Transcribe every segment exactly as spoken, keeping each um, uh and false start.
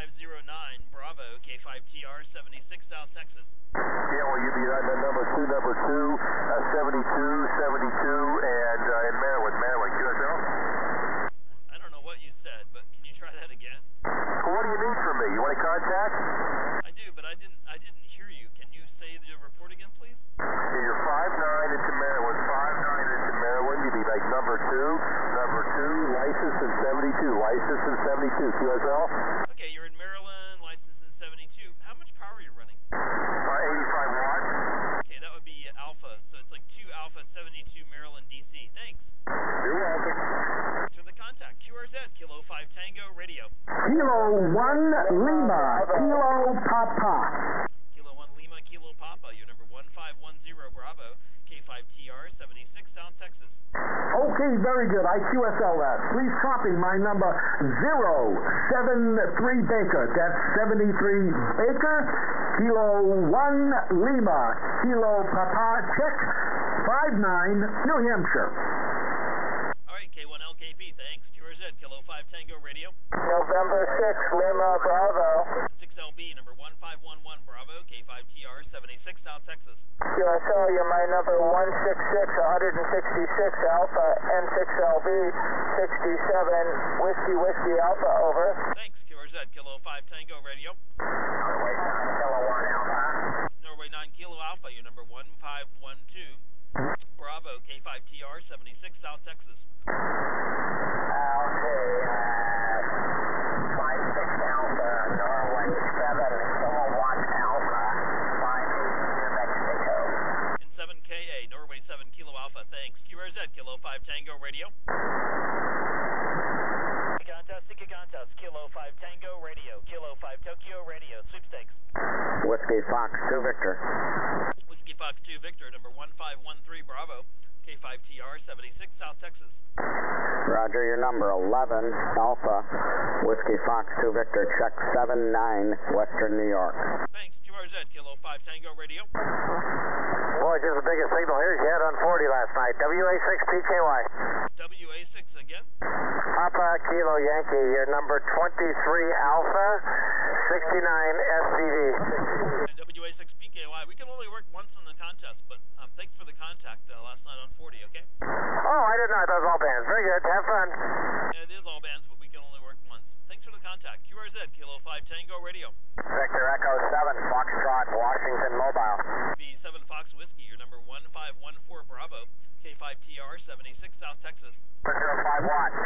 five zero nine, Bravo, K five T R, seventy-six, South Texas. Yeah, well, you'd be on that number two, number two, uh, seventy-two, seventy-two, and uh, in Maryland, Maryland, Q S L? I don't know what you said, but can you try that again? Well, what do you need from me? You want a contact? I do, but I didn't I didn't hear you. Can you say the report again, please? Yeah, you're five nine into Maryland, five nine into Maryland. You'd be like number two, number two, license in seventy-two, license in seventy-two, Q S L? Okay, you're in Maryland, licensed in seventy-two. How much power are you running? Uh, eighty-five watts. Okay, that would be Alpha. So it's like two Alpha seventy-two Maryland D C. Thanks. You're welcome. To the contact, Q R Z, Kilo five Tango Radio. Kilo one Lima, Kilo Papa. Kilo one Lima, Kilo Papa, your number one five one zero Bravo, K five T R, seventy-six, South Texas. Okay, very good. I Q S L that. Please copy my number zero seven three Baker. That's seventy-three Baker. Kilo one Lima, Kilo Papa, check five nine, New Hampshire. All right, K one L K P, thanks. Q R Z, Kilo five Tango Radio. November sixth, Lima, Bravo. six L B, number one five one one Bravo, K five T R, seventy-six, South Texas. Q S L, you're my number one six six, one sixty-six, Alpha, N six L B, sixty-seven, Whiskey, Whiskey, Alpha, over. Thanks, Q R Z, Kilo five Tango Radio. Norway nine, Kilo one, Alpha. Norway nine Kilo Alpha, your number one five one two Bravo, K five T R, seventy-six, South Texas. Okay, uh, five six Alpha, Norway seven, Kilo one, Alpha, five eight, New Mexico. In seven K A, Norway seven Kilo Alpha, thanks. Q R Z, Kilo five Tango Radio. Contest, Sika Contest, Kilo five Tango Radio, Kilo five Tokyo Radio, sweepstakes. Whiskey Fox two Victor. Whiskey Fox two Victor, number one five one three Bravo, K five T R, seventy-six, South Texas. Roger, your number eleven, Alpha, Whiskey Fox two Victor, check seven nine, Western New York. Thanks, Q R Z, Kilo five Tango Radio. Boy, just the biggest signal here you had on forty last night. W A six P K Y. W A six again. Papa Kilo Yankee, your number twenty-three Alpha, sixty-nine S C V. And W A six P K Y. We can only work once in the contest, but um, thanks for the contact uh, last night on forty, okay? Oh, I didn't know that was all bands. Very good. Have fun. Yeah, it is all bands, but we can only work once. Thanks for the contact. Q R Z, Kilo five Tango Radio. Victor Echo seven, Foxtrot, Washington Mobile. B seven Fox Whiskey, your number one five one four Bravo, K five T R, seventy-six, South Texas. zero five watts.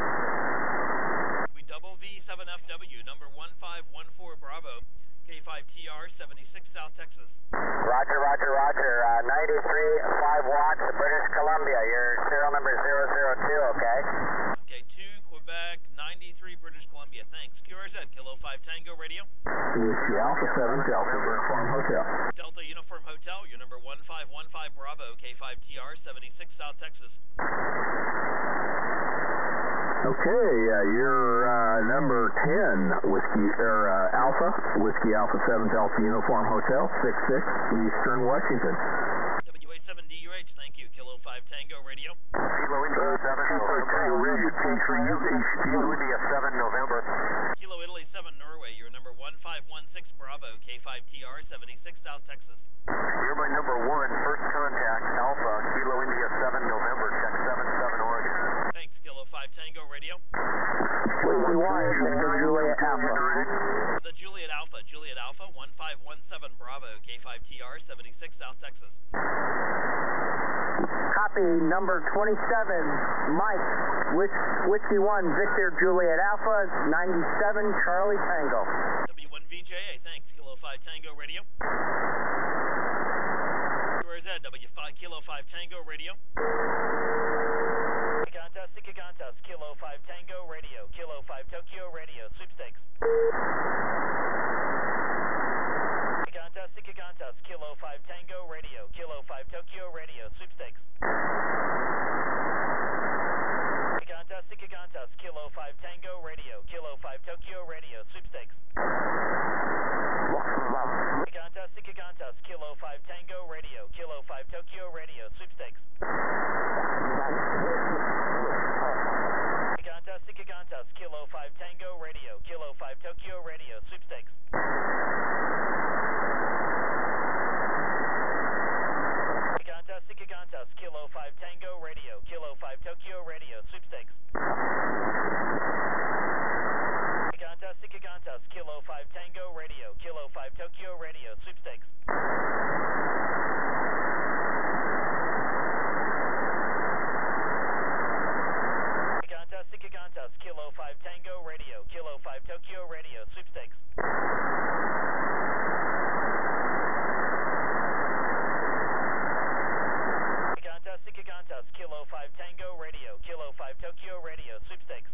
We double V seven F W, number one five one four Bravo, K five T R, seventy-six, South Texas. Roger, roger, roger. Uh, ninety-three, five watts, British Columbia. Your serial number zero zero two, okay? Okay, two, Quebec, ninety-three, British Columbia. Thanks. Q R Z, Kilo five Tango Radio. Whiskey Alpha seven, Delta Uniform Hotel. Delta Uniform Hotel, your number one five one five Bravo, K five T R, seventy-six, South Texas. Okay, uh, you're uh, number ten, Whiskey or uh, Alpha, Whiskey Alpha seven, Delta Uniform Hotel, six six, Eastern Washington. W A seven D U H, thank you. Kilo five Tango Radio. Kilo India seven, Kilo India seven, November. Kilo Italy seven, Norway, your number one five one six Bravo, K five T R, seventy-six, South Texas. You're my number one, first contact, Alpha, Kilo India seven, November, check seven seven, Oregon. Thanks, Kilo five Tango Radio. Whiskey one, Victor Juliet Alpha. The Juliet Alpha, Juliet Alpha, one five one seven Bravo, K five T R, seventy-six, South Texas. Copy number twenty-seven, Mike, Whis Whiskey one, Victor Juliet Alpha, ninety-seven, Charlie Tango. W one V J A, thanks, Kilo five Tango Radio. Q R Z, W five Kilo five Tango Radio. Contest, Sika Contest, Kilo five Tango Radio, Kilo five Tokyo Radio, sweepstakes. Contest, Sika Contest, Kilo five Tango Radio, Kilo five Tokyo Radio, sweepstakes. Contest, Sika Contest, Kilo five Tango Radio, Kilo five Tokyo Radio, sweepstakes. Contest, Sika Contest, Kilo five Tango Radio, Kilo five Tokyo Radio, sweepstakes. Contest, Sika Contest, Kilo five Tango Radio, Kilo five Tokyo Radio, sweepstakes. Gigantas, Gigantas, Kilo five Tango Radio, Kilo five Tokyo Radio, sweepstakes. Gigantas, Gigantas, Kilo five Tango Radio, Kilo five Tokyo Radio, sweepstakes. Gigantas, Gigantas, Kilo five Tango Radio, Kilo five Tokyo Radio, sweepstakes. Gigantas, Gigantas, Kilo five Tango Radio, Kilo five Tokyo Radio, sweepstakes.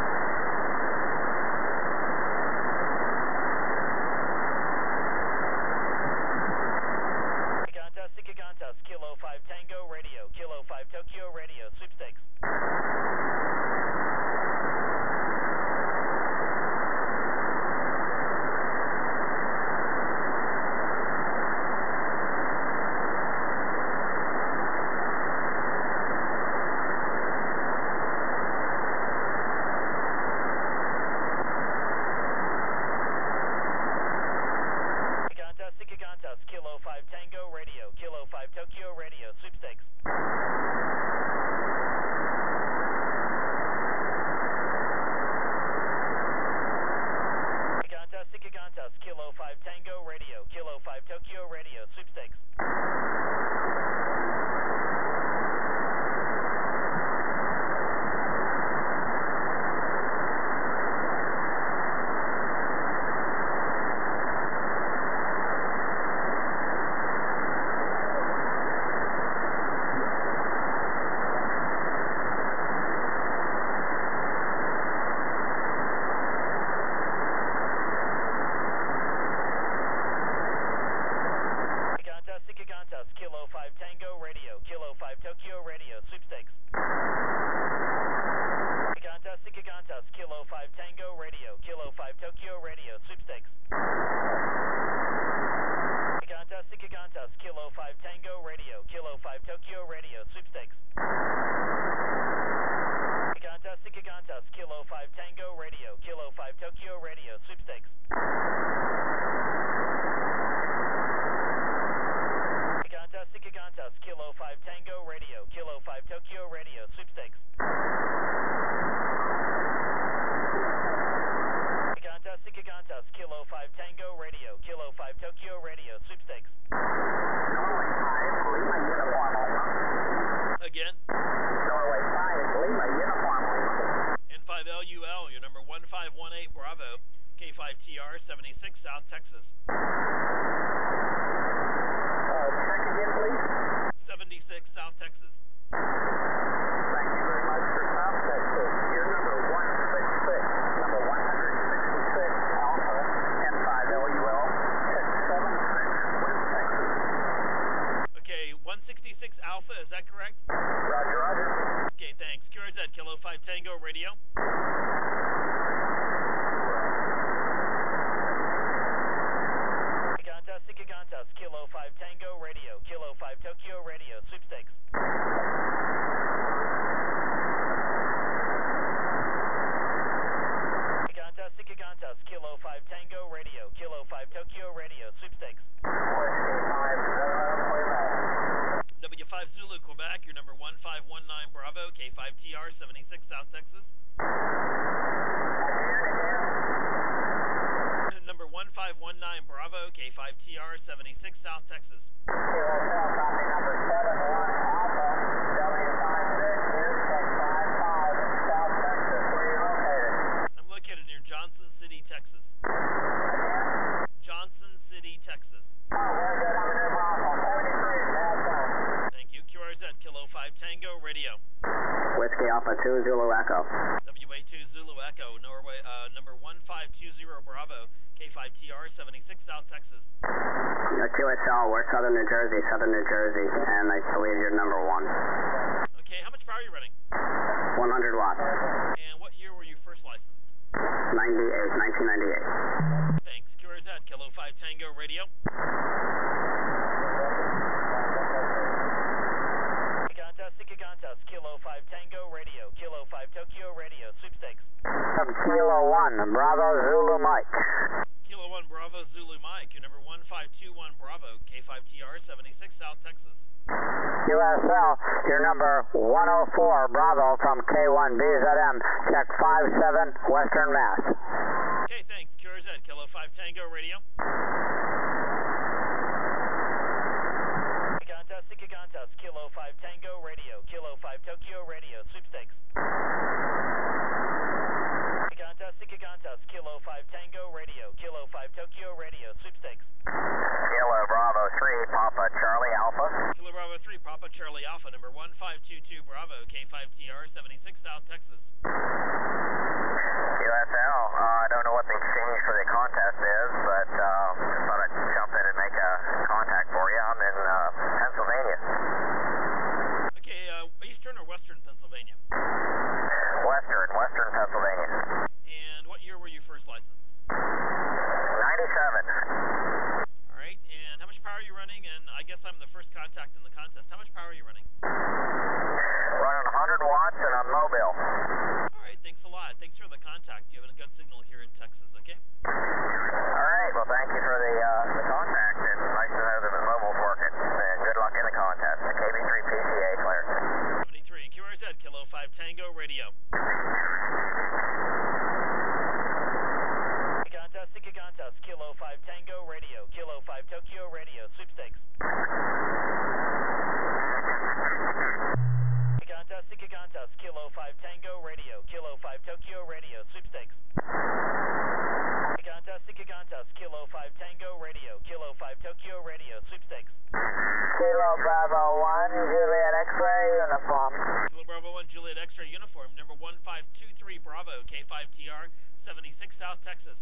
Gigantas, Gigantas, Kilo five Tango Radio, Kilo five Tokyo Radio, sweepstakes. Gigantas, Kilo five Tango Radio, Kilo five Tokyo Radio, sweepstakes. Gigantas, Gigantas, Kilo five Tango Radio, Kilo five Tokyo Radio, sweepstakes. Gigantas, Kilo five Tango Radio, Kilo five Tokyo Radio, sweepstakes. Gigantas, Gigantas, Kilo five Tango Radio, Kilo five Tokyo Radio, sweepstakes. Gigantas, Gigantas, Kilo five Tango Radio, Kilo five Tokyo Radio, sweepstakes. Gigantas, Gigantas, Kilo five Tango Radio, Kilo five Tokyo Radio, sweepstakes. Gigantas, Gigantas, Kilo five Tango Radio, Kilo five Tokyo Radio, sweepstakes. Gigantas, Gigantas, Kilo five Tango Radio, Kilo five Tokyo Radio, sweepstakes. Norway five, Lima Uniform Lima. Again. Norway five, Lima Uniform Lima. N five L U L, your number one five one eight Bravo, K five T R seventy-six, South Texas. seventy-six, South Texas. Thank you very much for South Texas. You're number one sixty-six, number one sixty-six, Alpha, N five L U L, six seven six, West Texas. Okay, one sixty-six Alpha, is that correct? Roger, roger. Okay, thanks. Q R Z, Kilo five Tango Radio. Gigantas, Gigantas, Kilo five Tango Radio, Kilo five Tokyo Radio, sweepstakes. Gigantas, Gigantas, Kilo five Tango Radio, Kilo five Tokyo Radio, sweepstakes. W five Zulu, Quebec, your number one five one nine Bravo, K five T R seventy-six, South Texas. Number one five one nine Bravo, K five T R seventy-six, South Texas. I'm located near Johnson City, Texas. Johnson City, Texas. Thank you. Q R Z, Kilo five Tango Radio. Whiskey Alpha two Zulu Echo. W A two Zulu Echo, Norway, uh, number one five two zero Bravo, K five T R seventy-six, South Texas. Q S L, we're Southern New Jersey, Southern New Jersey, and I believe you're number one. Okay, how much power are you running? one hundred watts. And what year were you first licensed? ninety-eight, nineteen ninety-eight. Thanks. Q R Z, Kilo five Tango Radio. Gigantas, Gigantas, Kilo five Tango Radio, Kilo five Tokyo Radio, sweepstakes. From Kilo one, Bravo Zulu Mike. Kilo one Bravo Zulu Mike, your number one five two one Bravo, K five T R seventy-six, South Texas. Q S L, your number one oh four Bravo from K one B Z M, check five seven, Western Mass. Okay, thanks. Q R Z, Kilo five Tango Radio. Contest, Sika Contest, Kilo five Tango Radio, Kilo five Tokyo Radio, sweepstakes. Contest, Sika Contest, Kilo five Tango Radio, Kilo five Tokyo Radio, sweepstakes. Kilo Bravo three, Papa Charlie Alpha. Kilo Bravo three, Papa Charlie Alpha, number one five two two Bravo, K five T R seventy-six, South Texas. Q S L, uh, I don't know what the exchange for the contest is, but uh, just thought I'd jump in and make a contact for you. I'm in uh, Pennsylvania. Okay, uh, Eastern or Western Pennsylvania? Western, Western Pennsylvania. And what year were you first licensed? ninety-seven. All right, and how much power are you running? And I guess I'm the first contact in the contest. How much power are you running? Running one hundred watts and I'm mobile. All right, thanks a lot. Thanks for the contact. You have a good signal here in Texas, okay? All right, well, thank you for the, uh, the contact, and nice to know that the mobile's working. And good luck in the contest. K B three P C A, clear. seventy-three, Q R Z, Kilo five Tango Radio. Contest, Sika Contest, Kilo five Tango Radio, Kilo five Tokyo Radio, sweepstakes. Contest, Sika Contest, Kilo five Tango Radio, Kilo five Tokyo Radio, sweepstakes. Contest, Sika Contest, Kilo five Tango Radio, Kilo five Tokyo Radio, sweepstakes. Kilo Bravo one, Juliet X-ray uniform. Kilo Bravo one, Juliet X-ray uniform, number one five two three Bravo, K five T R seventy-six, South Texas.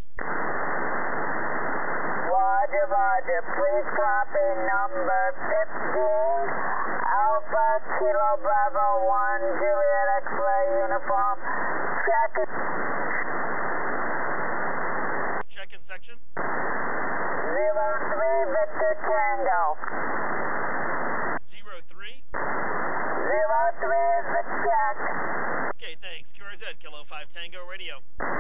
Roger, Roger, please copy number fifteen, Alpha Kilo Bravo one, Juliet X-ray uniform. Check it. Check in section. Zero three Victor Tango. Zero three. Zero three is the check. Okay, thanks. Q R Z, Kilo five Tango Radio.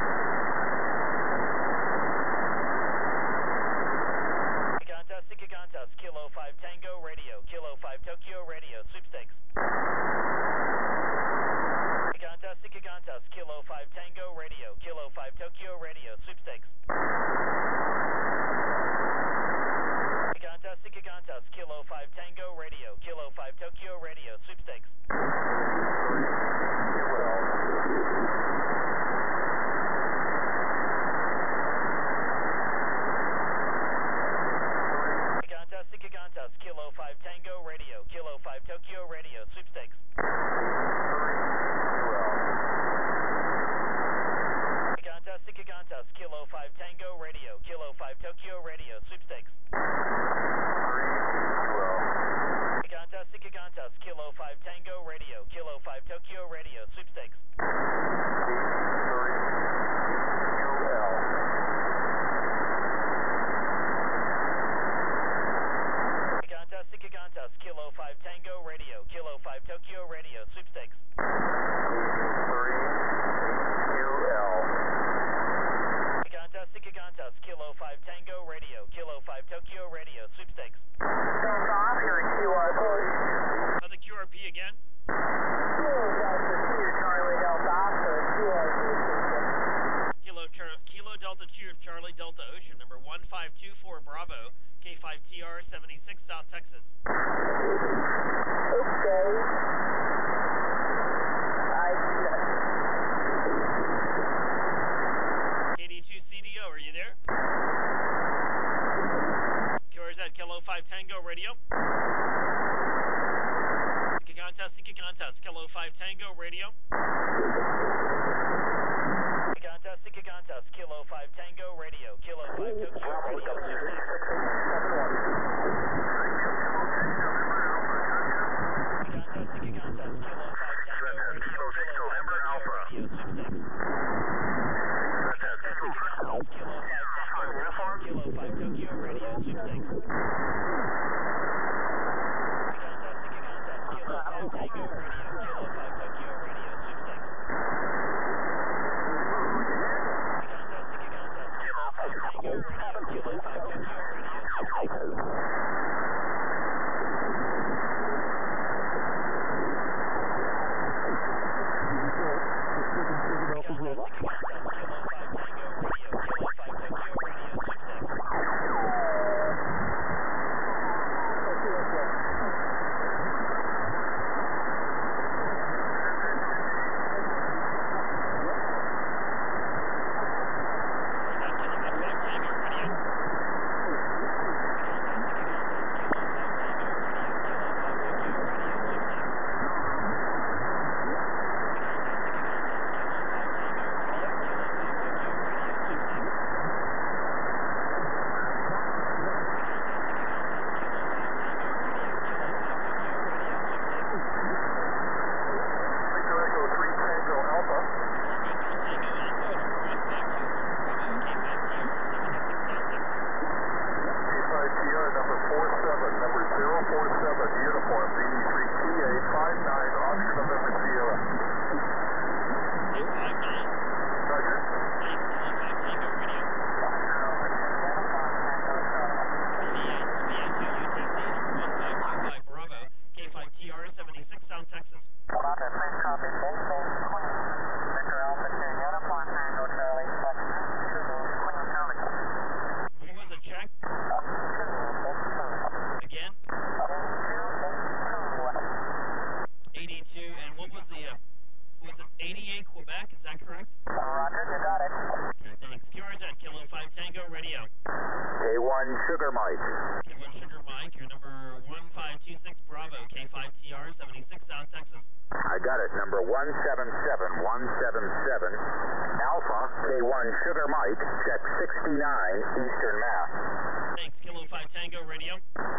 Contest, Sika Contest, Kilo five Tango Radio, Kilo five Tokyo Radio, sweepstakes. Contest, Sika Contest, Kilo five Tango Radio, Kilo five Tokyo Radio, sweepstakes. Contest, Sika Contest, Kilo five Tango Radio, Kilo five Tokyo Radio, sweepstakes. Contest, Sika Contest, Kilo five Tango Radio, Kilo five Tokyo Radio, sweepstakes. Contest, Sika Contest, Kilo five Tango Radio, Kilo five Tokyo Radio, sweepstakes. Contest, Sika Contest, Kilo five Tango Radio, Kilo five Tokyo Radio, sweepstakes. Contest, Sika Contest, Kilo five Tango Radio, Kilo five Tokyo Radio, sweepstakes. Contest, Sika Contest, Kilo five Tango Radio, Kilo five Tokyo Radio, sweepstakes. On the Q R P again? Kilo, Kilo Delta two, Charlie Delta Ocean, number one five two four Bravo, K five T R seventy-six, South Texas. Okay. K D two C D O, are you there? Q R Z, Kilo five Tango Radio. Sika Contest, Sika Contest, Kilo five Tango Radio. Contest, Sika Contest, Kilo five Tango Radio, Kilo five Tokyo Radio, sweepstakes. Contest, Sika Contest, Kilo five Tango Radio, Kilo five Tokyo Radio, sweepstakes. Contest, Sika Contest, Kilo five Tango Radio, Kilo five Tokyo Radio, sweepstakes. Contest, Sika Contest, Kilo five Tango Radio, Kilo five Tokyo Radio, sweepstakes. Kilo five Tango Radio. K one Sugar Mike. K one Sugar Mike, your number one five two six Bravo, K five T R seventy-six South Texas. I got it, number one seven seven one seven seven. Alpha, K one Sugar Mike, check sixty-nine, Eastern Mass. Thanks, Kilo five Tango Radio.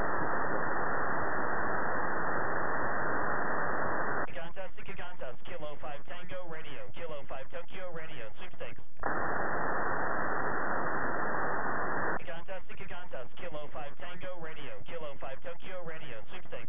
Gigantas, Gigantas, Kilo five Tango Radio, Kilo five Tokyo Radio, sweepstakes. Gigantas, Gigantas, Kilo five Tango Radio, Kilo five Tokyo Radio, sweepstakes.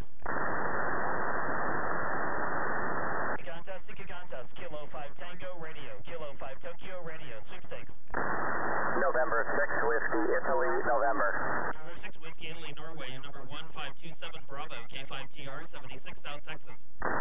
Gigantas, Gigantas, Kilo five Tango Radio, Kilo five Tokyo Radio, sweepstakes. November six, Whiskey, Italy, November. November six, Whiskey, Italy, Norway, your number one five two seven Bravo, K five T R seventy-six South Texas.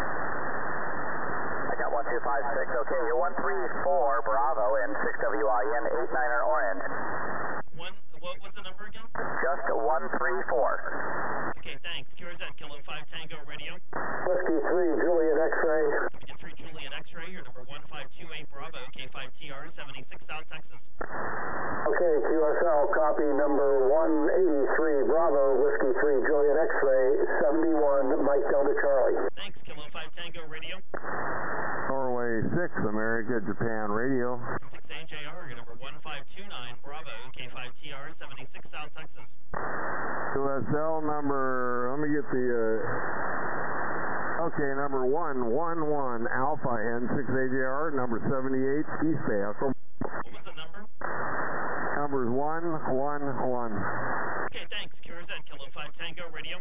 I got one two five six, okay, you're one three four Bravo and six W I N eight niner Orange. One, what was the number again? Just one three four. Okay, thanks. Q R Z, Kilo five Tango Radio. Whiskey three, Juliet X-ray. Whiskey three, Juliet X-ray, your number one five two eight Bravo, K five T R seventy-six South Texas. Okay, Q S L, copy number one eighty-three Bravo, Whiskey three, Juliet X-ray, seventy-one, Mike Delta Charlie. Thanks, Kilo five Tango Radio. Norway six, America, Japan Radio. six A J R, your number one five two nine Bravo, K five T R seventy-six South Texas. Q S L number, let me get the, uh, okay, number one one one Alpha N six A J R, number seventy-eight, East Bay. Echo. What was the number? Numbers one one one. Okay, thanks. Q R Z, Kilo five Tango Radio.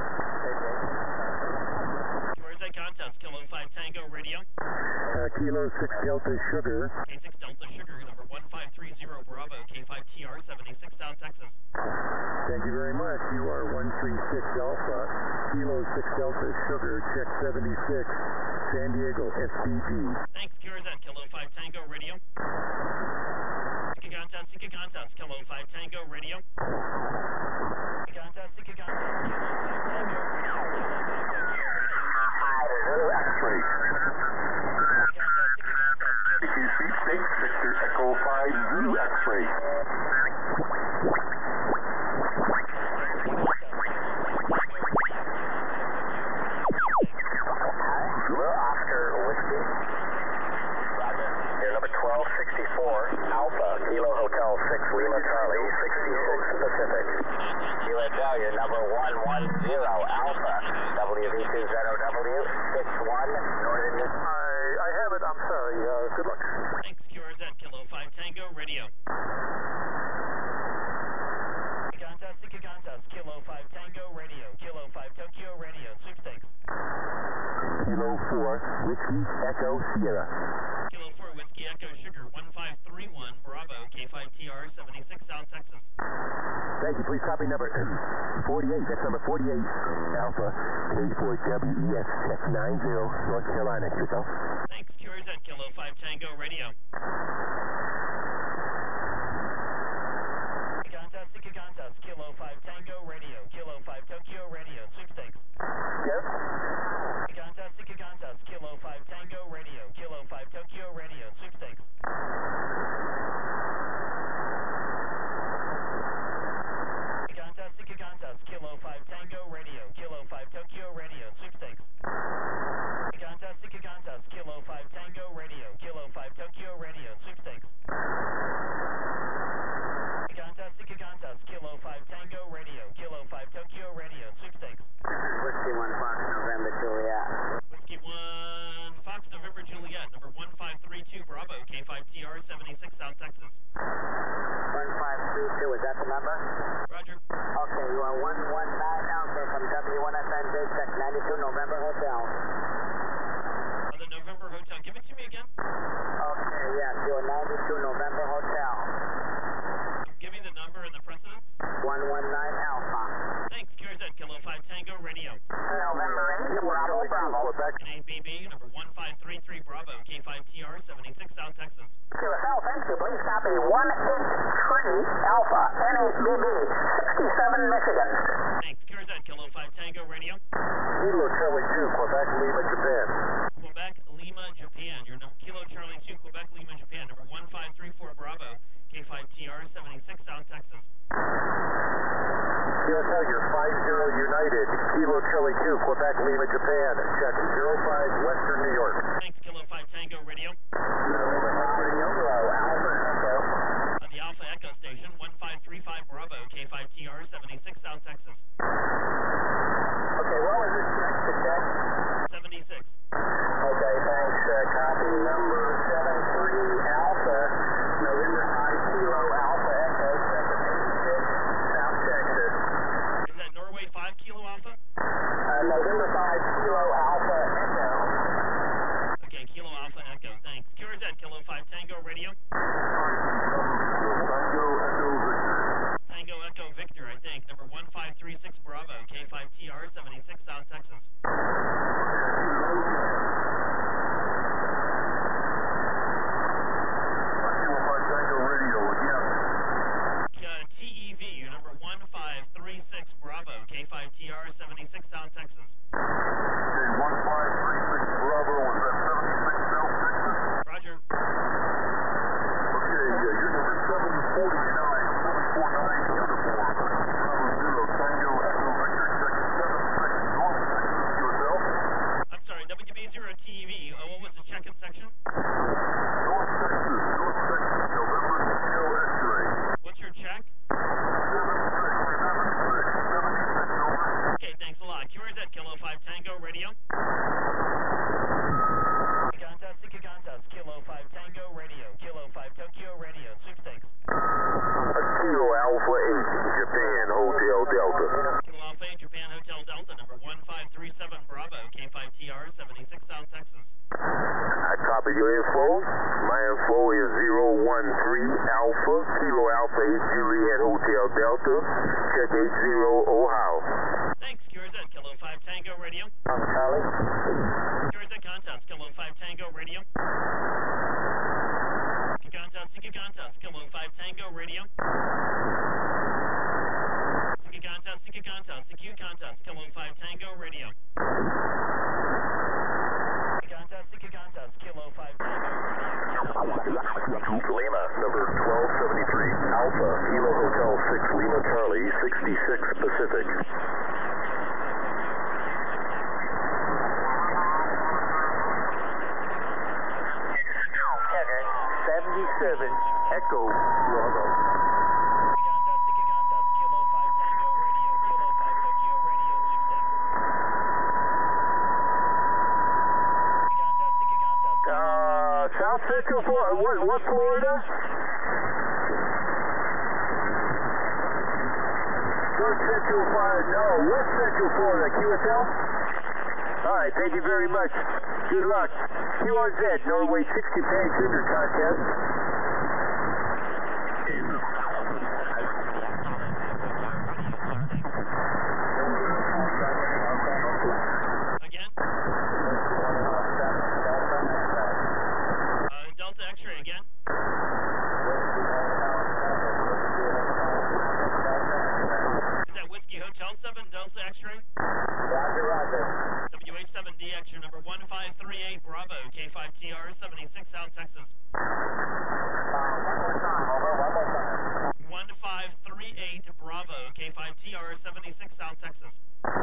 Q R Z contest, Kilo five Tango Radio. Uh, Kilo six Delta Sugar. K six Delta Sugar, number one five three zero Bravo, K five T R seventy-six South Texas. Thank you very much. You are one three six Alpha, Kilo six Delta Sugar, check seventy-six, San Diego, S B G. Thanks, Q R Z, Kilo five Tango Radio. Gigantas, Gigantas, Kilo five Tango Radio. Gigantas, Gigantas, Kilo five Tango Radio, Kilo five Tokyo Radio. Zulu X-ray. Gigantas, Gigantas, Kilo Sweepstakes, Victor Echo five, Zulu X-ray. Zulu Oscar Whiskey. Roger. You're number twelve sixty-four, Alpha, Kilo Hotel six, Lima Charlie, sixty-six Pacific. U S L, you're number one one zero, Alpha, W V two Z O W, six one, Northern New I, I have it, I'm sorry, uh, good luck. Thanks, Q R Z, Kilo five Tango Radio. Gigantas, Gigantas, Kilo five Tango Radio, Kilo five Tokyo Radio, sweepstakes. Kilo four, Whiskey Echo Sierra. Kilo four, Whiskey Echo Sugar, one five three one Bravo, K five T R seventy-six South Texas. Thank you. Please copy number forty-eight. That's number forty-eight. Alpha, K four W E S, check nine zero, North Carolina. Yourself. Thanks, Q R Z, Kilo five Tango Radio. Gigantas, Gigantas, Kilo five Tango Radio, Kilo five Tokyo Radio, sweepstakes. Yes? Gigantas, Gigantas, Kilo five Tango Radio, Kilo five Tokyo Radio, sweepstakes. Gigantas, Gigantas, Kilo five Tango Radio, Kilo five Tokyo Radio, sweepstakes. Gigantas, Gigantas, Kilo five Tango Radio, Kilo five Tokyo Radio, sweepstakes. Gigantas, Gigantas, Kilo five Tango Radio, Kilo five Tokyo Radio, sweepstakes. Whiskey one Fox, November Juliet. Whiskey one Fox, November Juliet, number one five three two Bravo, K five T R seventy-six South Texas. one five three two, is that the number? Roger. Okay, you are one one nine Alpha from W one F N J, check ninety-two November Hotel. On the November Hotel, give it to me again. Okay, yes, you are ninety-two November Hotel. Give me the number and the precedence. one one nine Alpha. Thanks, Q R Z, Kilo five Tango Radio. November eight, Bravo, Bravo. And A B B, number one five three three Bravo, K five T R seventy-six South Texas. Q S L, thank you. Please copy one eight three Alpha, N H B B, sixty-seven, Michigan. Thanks, Q R Z, Kilo five Tango Radio. Kilo Charlie two, Quebec, Lima, Japan. Quebec, Lima, Japan. Your number, Kilo Charlie two, Quebec, Lima, Japan. Number one five three four Bravo, K five T R seventy-six, South Texas. Q S L, you're five zero United, Kilo Charlie two, Quebec, Lima, Japan. Check zero five Western New York. Thanks, Kilo five Tango Radio. Radio, Alpha Echo. On the Alpha Echo station, one five three five Bravo, K five T R, seventy-six, South Texas. Okay, what was this next to check? seventy-six. Okay, thanks. Uh, copy number seven three Alpha, November five Kilo Alpha Echo, check at eighty-six, South Texas. Is that Norway five Kilo Alpha? Uh, November five Kilo Alpha Echo. Okay, Kilo Alpha Echo, thanks. Q R Z, Kilo five Tango Radio. Tango Echo Victor. Tango Echo Victor, I think. Number one five three six Bravo, K five T R, seventy-six, South Texas. T E V, number one five three six Bravo, K five T R, seventy-six, South Texas. Okay, one five three six Bravo, was that seventy-six South Texas? Roger. Okay, uh, you're number seven forty-nine, seven forty-nine uniform. Bravo zero, Tango Echo Victor, check seven six North Texas, Q S L. I'm sorry, W B zero T E V, oh, what was the check-in section? North Texas, North Texas, November Kilo X-ray. What's your check? Okay, thanks a lot. Q R Z, Kilo five Tango Radio. Gigantas, Gigantas, Kilo five Tango Radio, Kilo five Tokyo Radio, sweepstakes. Kilo Alpha eight, Japan Hotel Delta. Kilo Alpha eight, Japan Hotel Delta, number one five three seven Bravo, K five T R, seventy-six, South Texas. I copy your info. My info is zero one three Alpha, Kilo Alpha eight, Juliet Hotel Delta. Check eight zero Ohio. Thanks, Q R Z, Kilo five Tango Radio. I'm Charlie. Q R Z Contest, Kilo five Tango Radio. Gigantas, Gigantas, Kilo five Tango Radio. Gigantas, Gigantas, Q Contest, Kilo five Tango Radio. Gigantas, Gigantas, Kilo five Tango Radio. Lima, number twelve seventy-three, Alpha, Kilo Hotel six, Lima Charlie, sixty-six Pacific. seventy-seven, Echo, Bravo. Gigantas, Gigantas, Kilo five Tango Radio, Kilo five Tokyo Radio, sweepstakes. Gigantas, Gigantas. Uh, South Central, Florida, what, what Florida? North Central Florida, no, West Central Florida, Q S L? Alright, thank you very much. Good luck. Q R Z, Norway six Japan Cougar Contest. Again? Uh, Delta X-ray again? Is that Whiskey Hotel seven, Delta X-ray? Roger, roger. W H seven D X, your number one five three eight Bravo, K five T R, seventy-six, South Texas. one five three eight Bravo, K five T R, seventy-six, South Texas. Uh,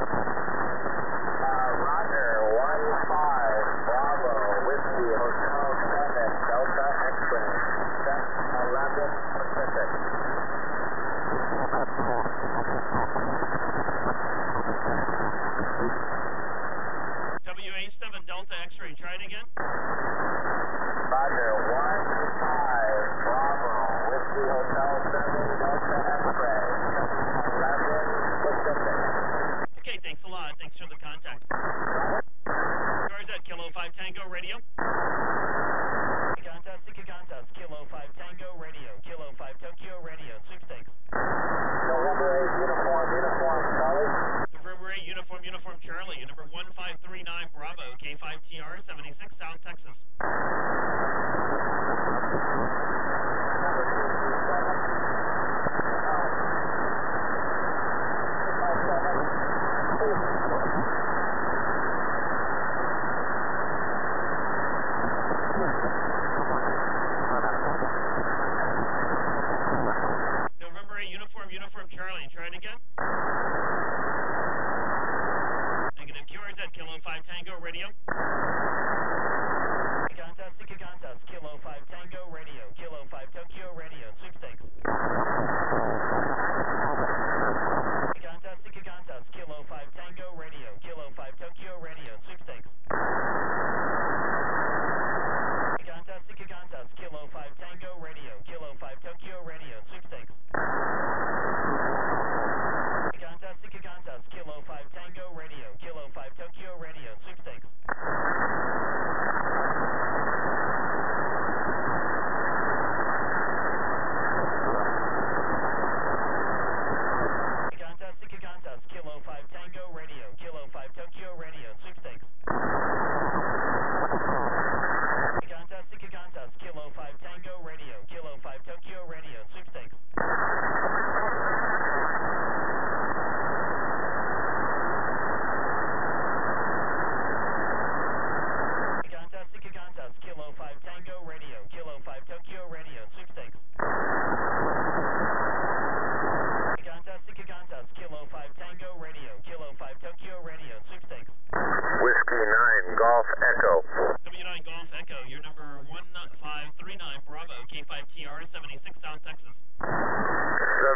roger, one five Bravo, Whiskey Hotel seven, Delta X-ray. Check eleven Pacific. W H seven Delta X-ray, try it again. Roger, one five Bravo, Whiskey Hotel seven, Delta X-ray. Check eleven Pacific.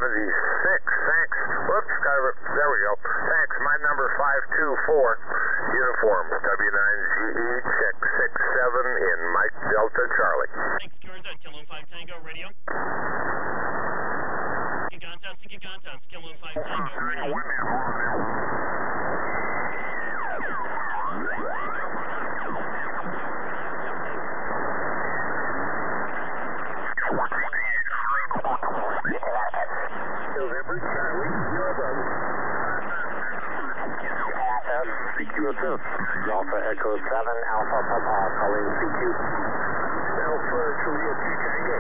seventy-six, thanks. Whoops, got it. There we go. Thanks, my number five two four, uniform, W nine G E, check six seven in Mike Delta Charlie. Thanks, Georgia, Kilo five Tango Radio. Gigantas to Gigantas, Kilo five Tango Radio. November Charlie, your brother. C Q S S, Alpha Echo seven, Alpha Papa, calling C Q. Alpha Juliet two Tango.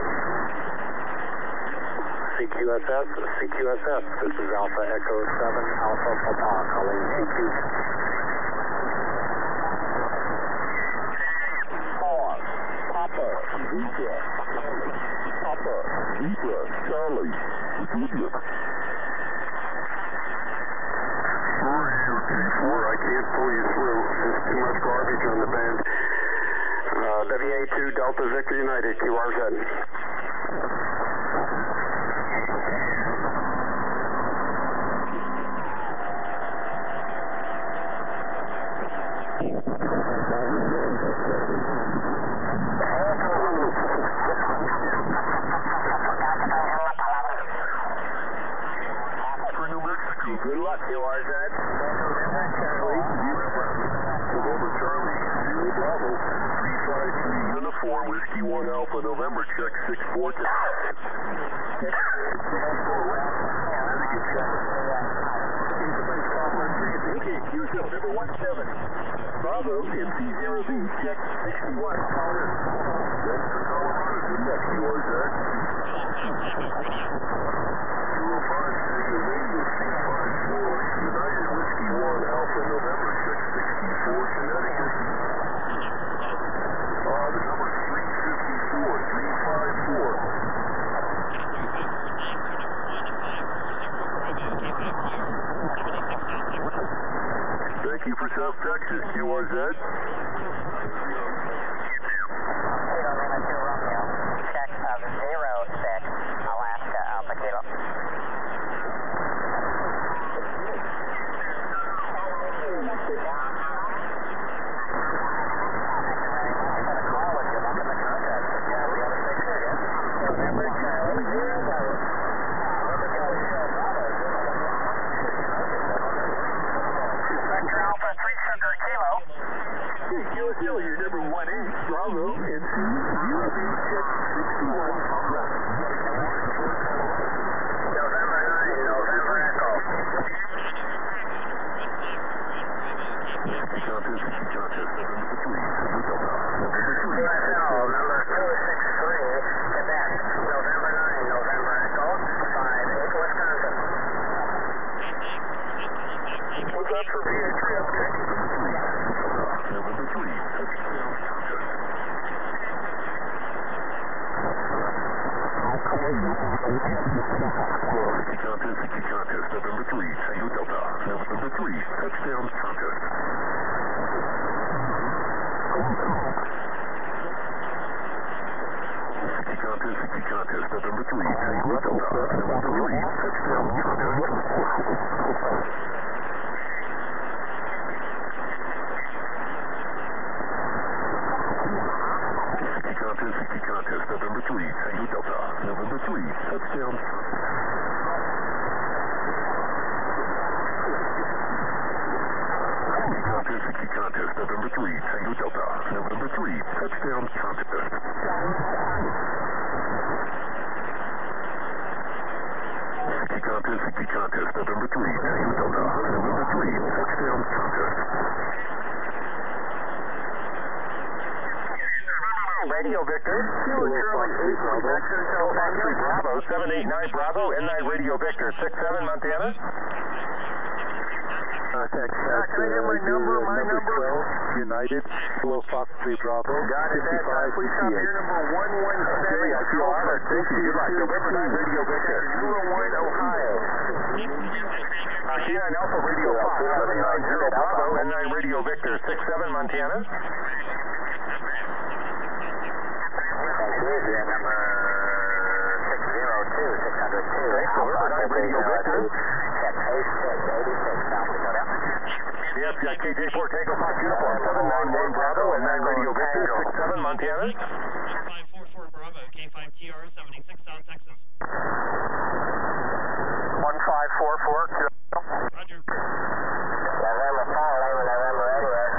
C Q S S, C Q S S, this is Alpha Echo seven, Alpha Papa, calling C Q. four, Papa, Zebra, Papa, Zebra, Charlie, Zebra. I can't pull you through. There's too much garbage on the band. Uh, W A two Delta Victor United, Q R Z. For New Mexico, good luck, Q R Z. November Charlie, Zero Bravo, three five three Uniform, Whiskey one Alpha, November, check six four. Connecticut check. Information Conference three, indicate Q seven, number one seventy. Bravo, M C zero B, check sixty-one. That's for Colorado, good luck, Q R Z. zero five Signal Radio, C five four, United, Whiskey one Alpha, November, check sixty-four, Connecticut. Uh, the number's three fifty-four, three five four. Thank you for South Texas, Q R Z. Kilo Lima two Romeo, check of zero six, Alaska Alpha Kilo. Your number one eight, Bravo, and C, zero B, check sixty-one. November nine, November Echo. Contest, contest, November three, November three. U S L, number two six three, Quebec, November nine, November Echo, five eight, Wisconsin. What's up for V A three update? November three. Contest, contest, November three, Tango Delta, November three, touchdown contest. Contest, contest, November three, Tango Delta, November three, touchdown contest. Contest, contest, November three, Tango Delta, November three, touchdown. Contest, contest, November three, Tango Delta, November three, touchdown contest. Contest, contest, November three, Tango Delta, November three, touchdown contest. Radio Victor, Kilo Charlie six, Mexican South Factory Bravo, seven eight nine Bravo, N nine Radio Victor, six seven Montana. Contact, uh, can I get my number, my number? twelve, United, Kilo Fox three Bravo. Got it, that's uh, please stop your number one one seven. Okay, I feel honored. Thank you, good luck. November nine Radio Victor, zero one Ohio. Uh, C nine Alpha Radio Fox, seven nine zero Bravo, N nine Radio Victor, six seven Montana. Number six zero two, six zero two, Alpha, nine Radio Victor. Check eighty-six, eighty-six, South Dakota. Yes, got K J four, Tango Fox Uniform, seven nine one Bravo and nine Radio Victor, six seven Montana. one five four four Bravo, K five T R seventy-six, South Texas. one five four four, Roger. November four, Lima, November Edward.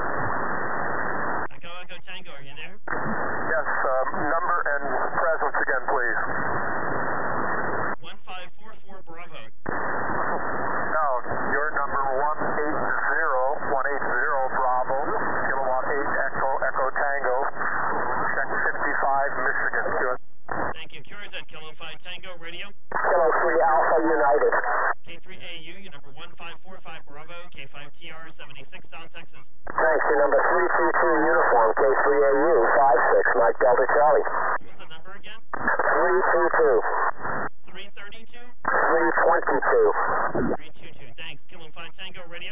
Echo Echo Tango, are you there? yes, um, number and presence again, please. one five four four Bravo. Now, your number one eight zero, one eight zero Bravo, kilowatt eight Echo, Echo Tango, check fifty-five Michigan, good. Thank you. Curious at Kilo five Tango Radio. Kilo three Alpha United. K three A U, your number one five four five Bravo, K five T R seventy-six, South Texas. Thanks, your number three two two Uniform, K three A U, five six, Mike Delta Charlie. What was the number again? three two two. three thirty-two? three twenty-two. three two two. Thanks. Kilo five Tango Radio.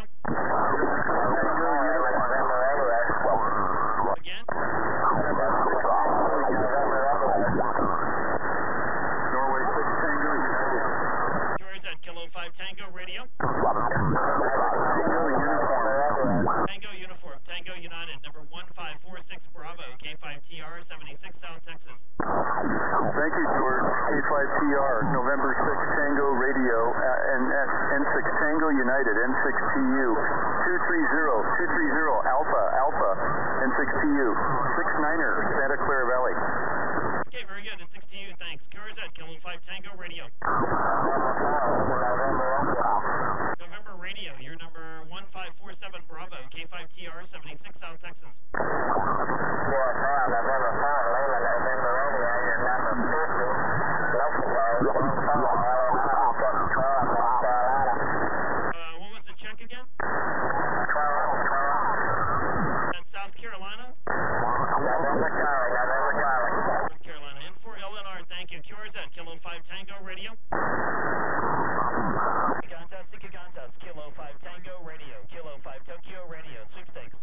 November Edward. Again? Norway six Tango United. Curious at Kilo five Tango Radio. Tango Uniform. Tango Uniform, Tango United, number one five four six Bravo, K five T R seventy-six, South Texas. Thank you, George. K five T R, November six Tango Radio, uh, and uh, N six Tango United, N six T U, two three zero, two three zero Alpha, Alpha, N six T U, six niner, Santa Clara Valley. Okay, very good. N six T U, thanks. Curious at Kilo five Tango Radio. November Radio, your number one five four seven Bravo, K five T R seventy-six, South Texas. November four, Lima, November Radio, your number fifty. Uh, what was the check again? That's South Carolina? November Charlie, November Charlie. North Carolina. N four L N R, thank you. Curious at Kilo five Tango Radio. Gigantas, Gigantas, Kilo five Tango Radio, Kilo five Tokyo Radio, sweepstakes.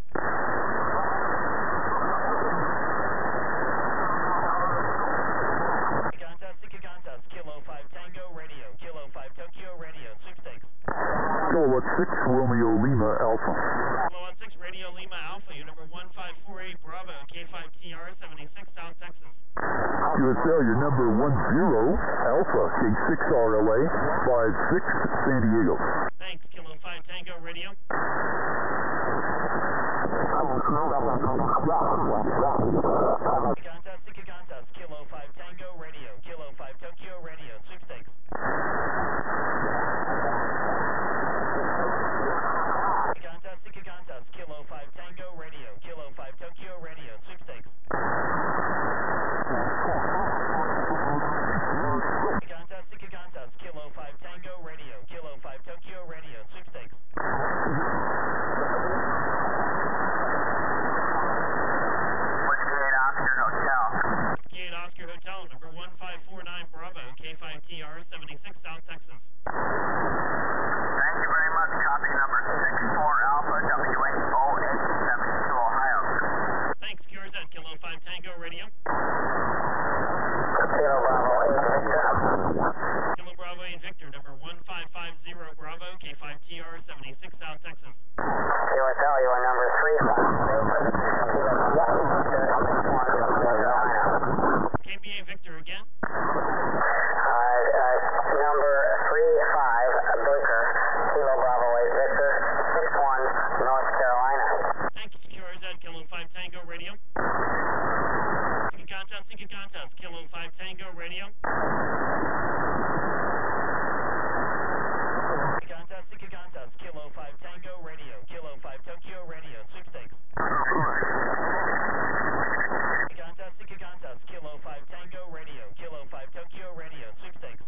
Gigantas, Gigantas, Kilo five Tango Radio, Kilo five Tokyo Radio, sweepstakes. Kilowatt six Romeo Lima Alpha. Kilowatt six Radio Lima Alpha, your number one five four eight Bravo, K five T R seventy-six, South Texas. Q S L, your number one zero Alpha, K six R L A, five six San Diego. Thanks, Kilo five Tango Radio. Gigantas, Gigantas, Kilo five Tango Radio, Kilo five Tokyo Radio, sweepstakes. Gigantas, Gigantas, Kilo five Tango Radio, Kilo five Tokyo Radio, sweepstakes. Gigantas, Gigantas, Kilo five Tango Radio, Kilo five Tokyo Radio, sweepstakes. Whiskey eight Oscar Hotel, number one five four nine Bravo, K five T R seventy-six, South Texas. Thank you very much. Copy number six four Alpha, W H O eight seventy-two Ohio. Thanks, Cures at Kilo five Tango Radio. Kilo Bravo eight Victor. Kilo Bravo eight Victor, number one five five zero Bravo, K five T R seventy-six, South Texas. Q S L, you are number three five. K B A Victor again. Uh, uh, number three five Baker, Kilo Bravo eight Victor, six one North Carolina. Thank you, Cures at Kilo five Tango Radio. Gigantas, Gigantas, Kilo five Tango Radio. Gigantas, Gigantas, Kilo five Tango Radio, Kilo five Tokyo Radio, sweepstakes. Gigantas, Gigantas, Kilo five Tango Radio, Kilo five Tokyo Radio, sweepstakes.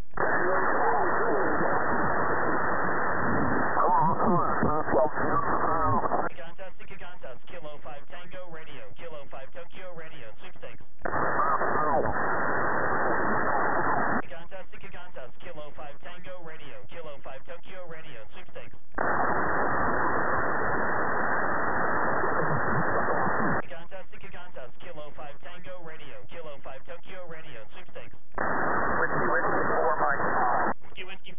Gigantas, Gigantas, Kilo five Tango Radio, Kilo five Tokyo Radio, sweepstakes. Gigantas, Gigantas, Kilo five Tango Radio, Kilo five Tokyo Radio, sweepstakes. Gigantas, Gigantas, Kilo five Tango Radio, Kilo five Tokyo Radio, sweepstakes. Whiskey Whiskey four Mike. Whiskey Whiskey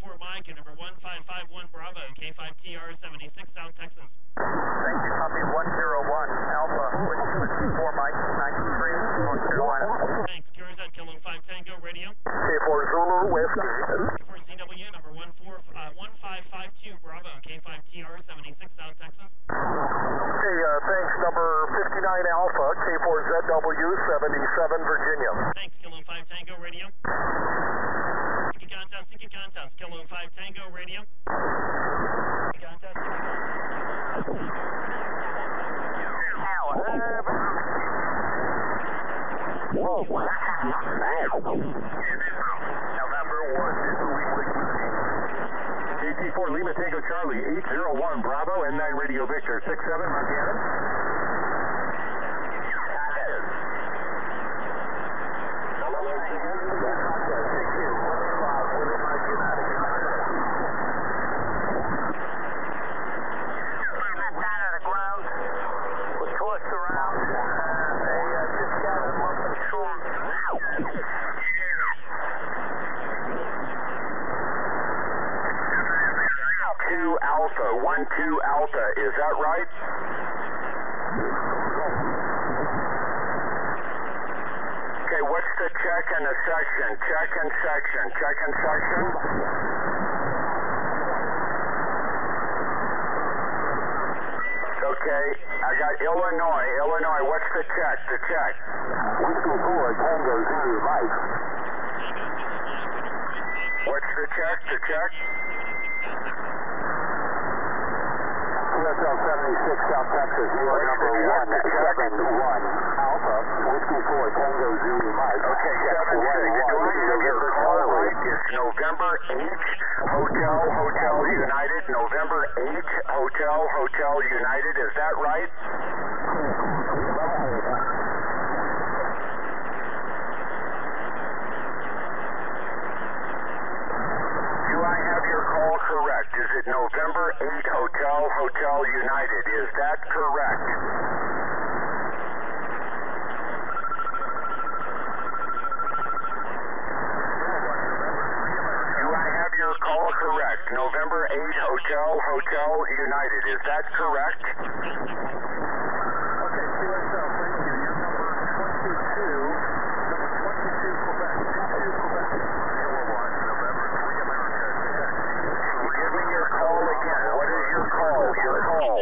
K five T R seventy-six, South Texas. Thank you, copy one zero one, Alpha, Whiskey Whiskey four Mike, ninety-three, North Carolina. Thanks, Q R Z, Kilo five Tango Radio. K four Zulu, Whiskey. For Z W, number one four, uh, one five five two, Bravo, K five T R seventy-six, South Texas. Hey, uh, thanks, number fifty-nine Alpha, K four Z W, seventy-seven, Virginia. Thanks, Kilo five Tango Radio. Sticky contest, sticky contest, Kilo five Tango Radio. Sticky contest, sticky contest, Kilo five Tango Radio. Kilo five Tango November one, K T four Lima Tango Charlie, eight zero one Bravo, N nine Radio Victor, six seven Montana. two Alpha, one two Alpha, is that right? Okay, what's the check and the section? Check and section, check and section. Okay, I got Illinois, Illinois, what's the check, the check? Whiskey four, Tango Zulu, Mike. What's the check, the check? U S L seventy-six, South Texas, U S number one seven one Alpha, Whiskey four, Tango Zulu, Mike. Okay, seven six. Do I have your call right? It's November eighth, Hotel, Hotel United, November eighth, Hotel, Hotel United, is that right? Do I have your call correct? Is it November eighth, Hotel, Hotel United? Is that correct? Do I have your call correct? November eighth, Hotel, Hotel United. Is that correct? Okay, Q S L, thank you. You're number twenty-two, number twenty-two, Quebec, twenty-two, Quebec. Give me your call again. What is your call? Your call.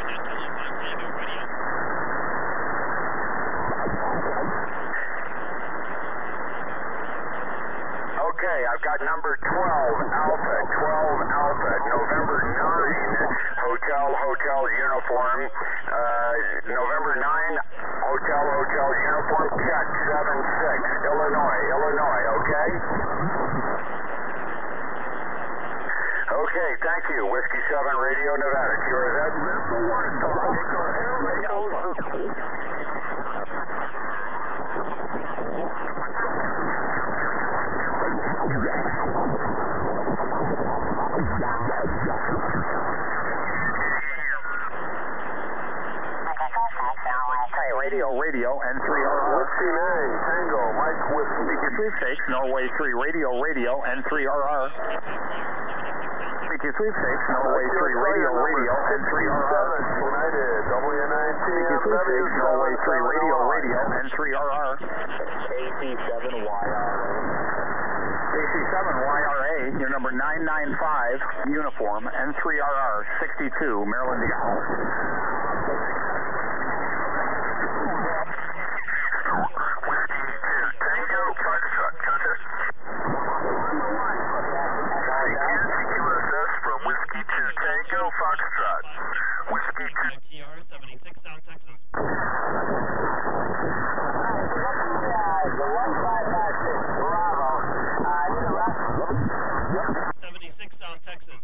Okay, I've got number twelve, Alpha, twelve Alpha, November nine, Hotel, Hotel Uniform, uh, November nine, Hotel, Hotel Uniform, check, seven six, Illinois, Illinois, okay? Okay, thank you. Whiskey seven Radio Nevada. Q R Z. Hey, radio, radio, N three R R. Whiskey nine, Tango, Mike Whiskey. P Q Sweepstakes, Norway three Radio, Radio, N three R R. P Q Sweepstakes, Norway three Radio, Radio, N three R R. United, W nine T M W. P Q Sweepstakes, Norway three Radio, Radio, N three R R. K C seven Y R A. K C seven Y R A, your number nine nine five, uniform, N three R R, sixty-two, Maryland Eagle. Whiskey two, Tango, Foxtrot, contest. Q S S from Whiskey two, Tango, Foxtrot. Whiskey two. T R seventy-six, South Texas. one five five six, Bravo. seventy-six, South Texas.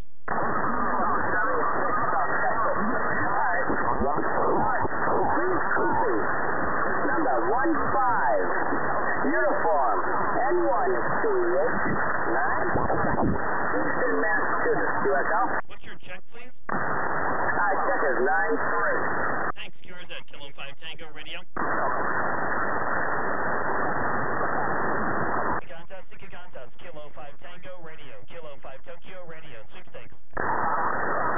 Number one five, uniform, N one C H nine, Eastern Massachusetts, Q S L. What's your check, please? Uh, check is nine three. Thanks, Q R Z, Kilo five Tango Radio. Contest, Sticky contest, Kilo five Tango Radio, Kilo five Tokyo Radio, sweepstakes.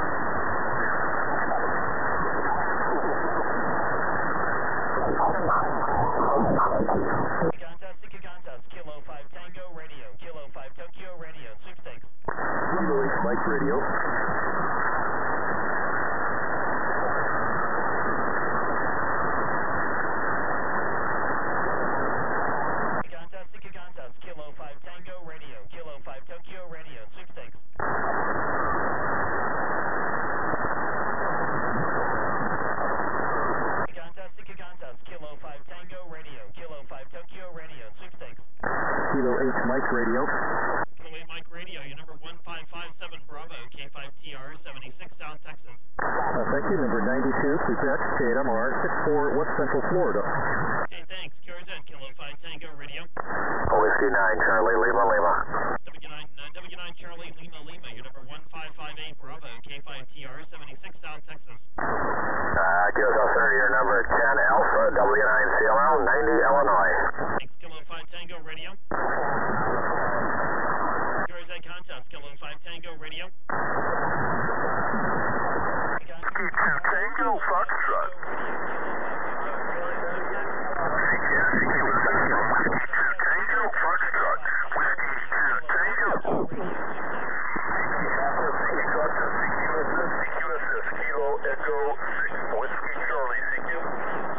Mike Radio. Contest, Sika contest, Kilo five Tango Radio, Kilo five Tokyo Radio, sweepstakes. Contest, Sika contest, Kilo five Tango Radio, Kilo five Tokyo Radio, sweepstakes. Kilo eight Mike Radio. Kilo eight Mike Radio, your number one five five seven Bravo, K five T R, seventy-six, South Texas. Uh, thank you. Number ninety-two, Quebec, K eight M R, six four, West Central Florida. Okay, thanks. Q R Z, Kilo five Tango Radio. Whiskey nine, Charlie, Lima, Lima. W nine, uh, W nine Charlie, Lima, Lima, your number one five five eight Bravo, K five T R, seventy-six, South Texas. Uh, Q S L sir, your number ten Alpha, W nine C L L, ninety, Illinois. Thanks, Kilo five Tango Radio. Q R Z contest, Kilo five Tango Radio. Tango Foxtrot. Tango Foxtrot. Whiskey two Tango. Kilo Echo six. Whiskey Charlie. Thank you.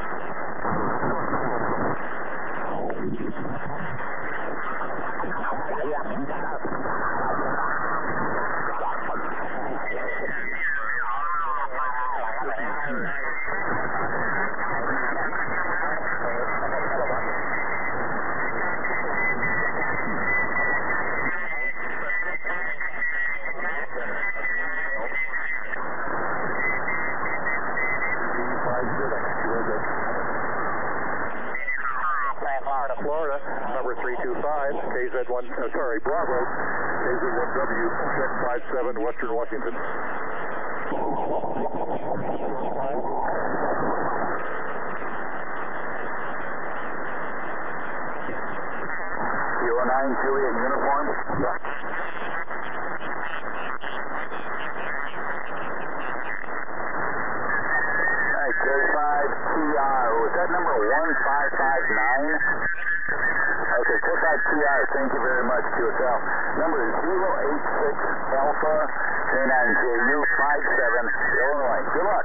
Florida, number three two five, K Z one, uh, sorry, Bravo, K Z one W, check five seven, Western Washington. Kilo nine, Juliet uniform. K five T R, was that number one five five nine? Okay, K five T R, thank you very much, Q S L. Number zero eight six Alpha, K nine J U five seven, Illinois. Good luck.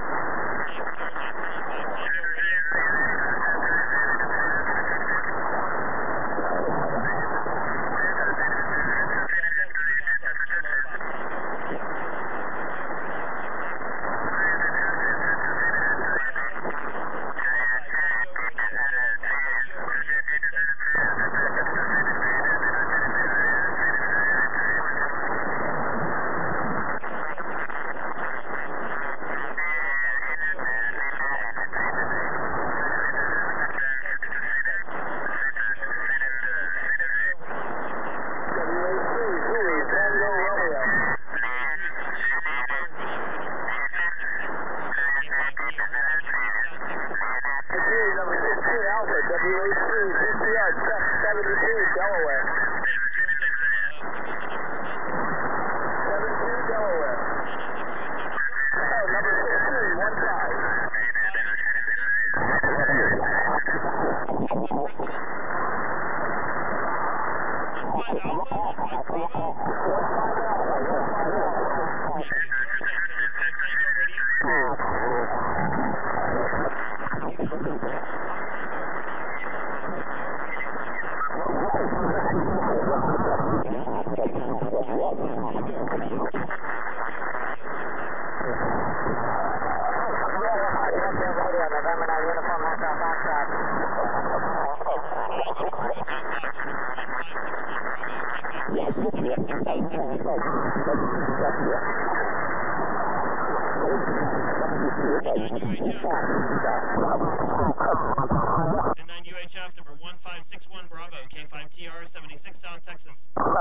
And then U H F number one five six one Bravo, K five T R, seventy-six, South Texas.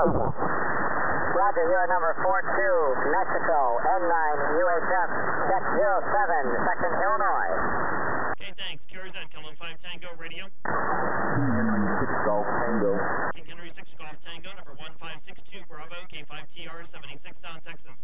Roger, here number four two, Mexico, N nine, U H F, check zero seven, section Illinois. Okay, thanks. Q R Z, Kilo five Tango Radio. Henry six Golf Tango. King Henry six Golf Tango, number one five six two Bravo, K five T R, seventy-six, South Texas.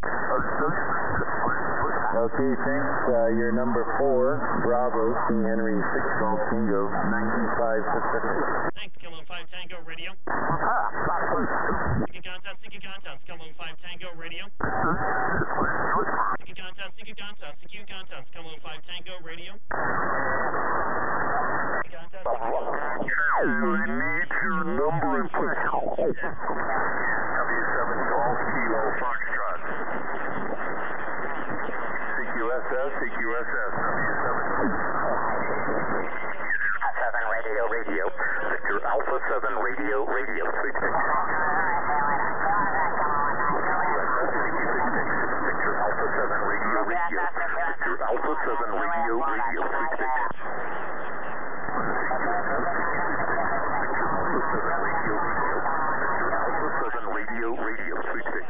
Okay, thanks. Uh, your number four, Bravo, King Henry six Golf Tango, ninety-five Pacific. Thanks, Kilo five Tango Radio. Sika contest, Sika contest. Contest, Kilo five Tango Radio. Seeking Contest, Seeking Contest, Seeking Contest, Kilo five Tango Radio. Contest, I need your number and place. W seven Golf Kilo Foxtrot. C Q S S, C Q S S, W seven. seven Radio, Radio. Victor Alpha seven Radio, Radio. Six six. Victor Alpha seven Radio, Radio. Victor Alpha seven Radio, Radio. Six six. Radio, radio, six six.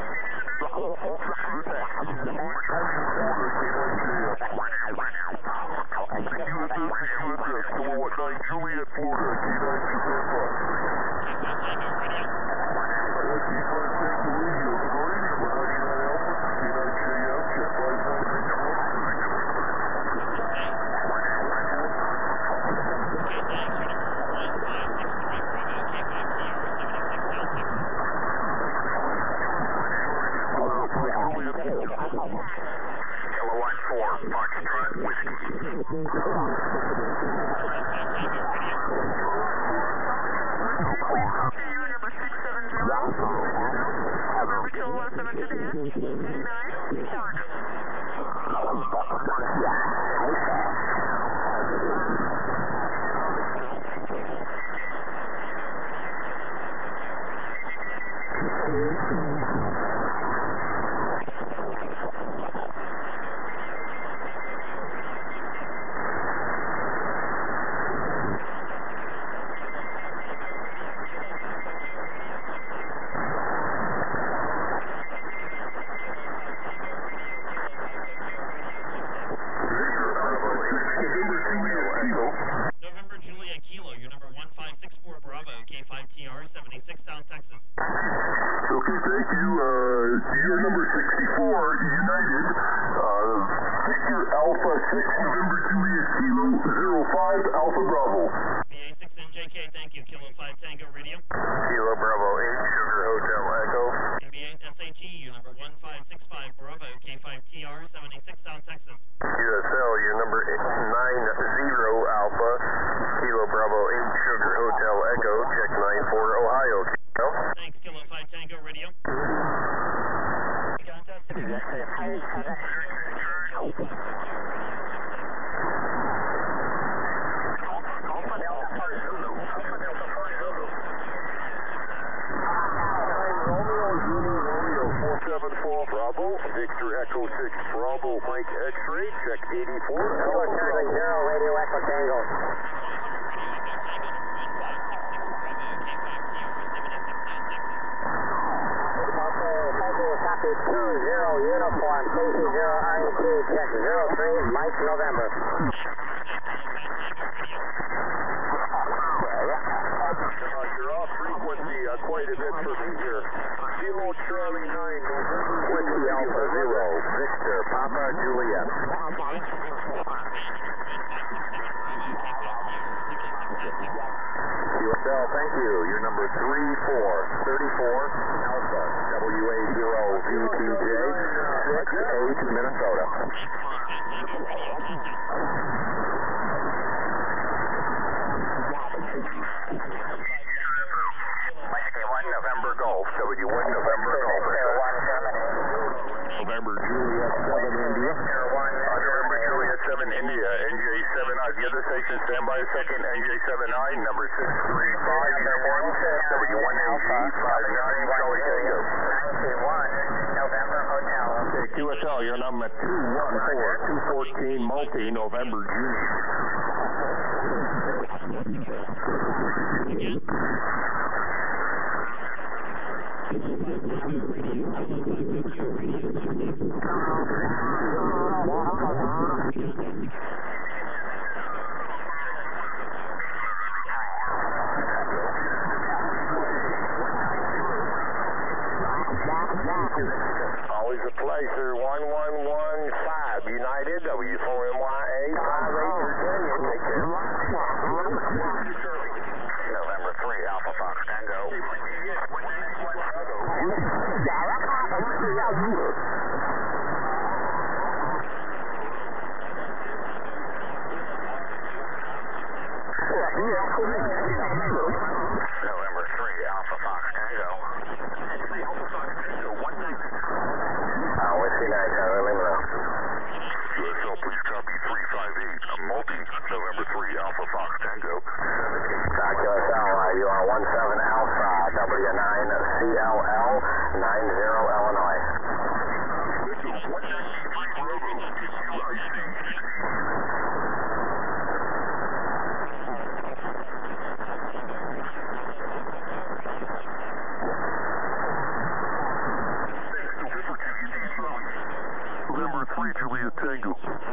Juliet, Florida, Kilowatt four, Foxtrot Whiskey. Number six seven zero. November Kilo seven to the end. eighty-nine. Park. November Juliet Kilo, your number one five six four Bravo, K five T R, seventy-six, South Texas. Okay, thank you. Uh, you're number sixty-four, United. Uh, Victor Alpha six, November Juliet Kilo, zero five, Alpha Bravo. B A six N J K, thank you. Kilo five Tango Radio. Kilo Bravo eight, Sugar Hotel Echo. N B eight S H E, your number one five six five Bravo, K five T R, seventy-six, South Texas. U S L, your number nine zero Alpha, Kilo Bravo eight, Sugar Hotel Echo, check nine four Ohio. Kilo. Thanks, Kilo five Tango Radio. Contest, Kilo five Tango Radio. seven four Bravo, Victor Echo six Bravo, Mike X-ray, check eighty-four, Alpha Bravo. Zero, Radio Echo Tango. Copy two zero uniform, K C zero R E Q, check zero three, Mike November. Uh, you're off frequency uh, quite a bit for me here. Kilo Charlie nine, November. Whiskey Alpha zero, Victor Papa Juliet. U S L, thank you. You're number three four thirty-four Alpha W A zero V T J six eight Minnesota. Whiskey one November Golf, W one November Golf. November Juliet seven India. Uh, November Juliet seven India, N J seven I. The other station, stand by a second, N J seven I, number six three five uniform, W one A G five nine Charlie Tango. ninety-one November Hotel. Okay, Q S L, your number two one four two fourteen Multi, November Junior. Always a pleasure. one one one five United, W four M Y A, five eight Virginia. Take care. November three Alpha Fox Tango. three, Juliet Tango.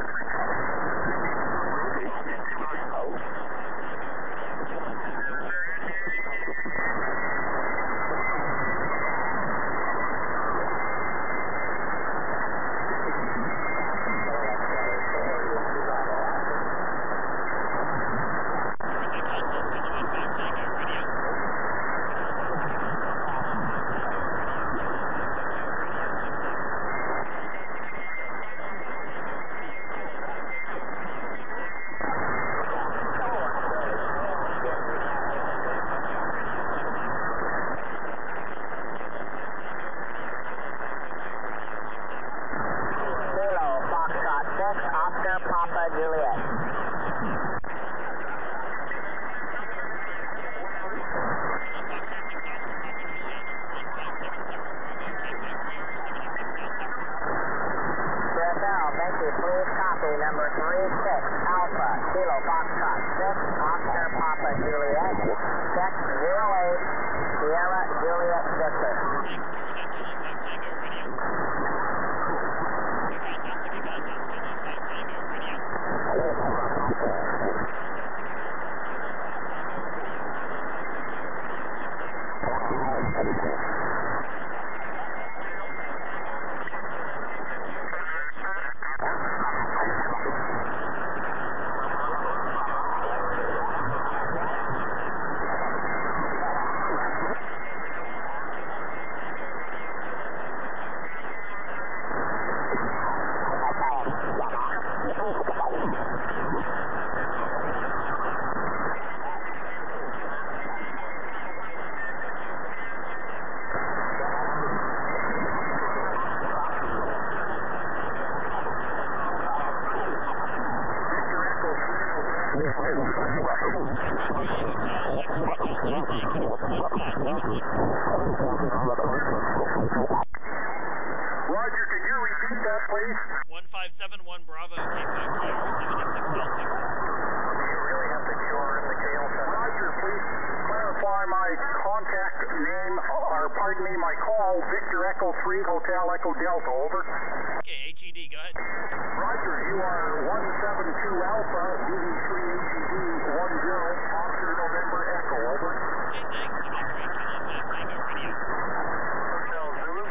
Roger, can you repeat that, please? one five seven one Bravo, K five T R, seventy-six South Texas. You really have the Q R and the K L seven. Roger, please clarify my contact name, or pardon me, my call, Victor Echo three, Hotel Echo Delta, over. Okay, H E D, go ahead. Roger, you are one seven two Alpha, D D three H E D one zero, Oscar November Echo, over. Okay, thanks, seventy-three Kilo five Tango Radio. Hotel Zulu.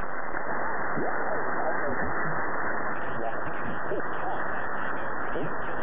Kilo five Tango Radio.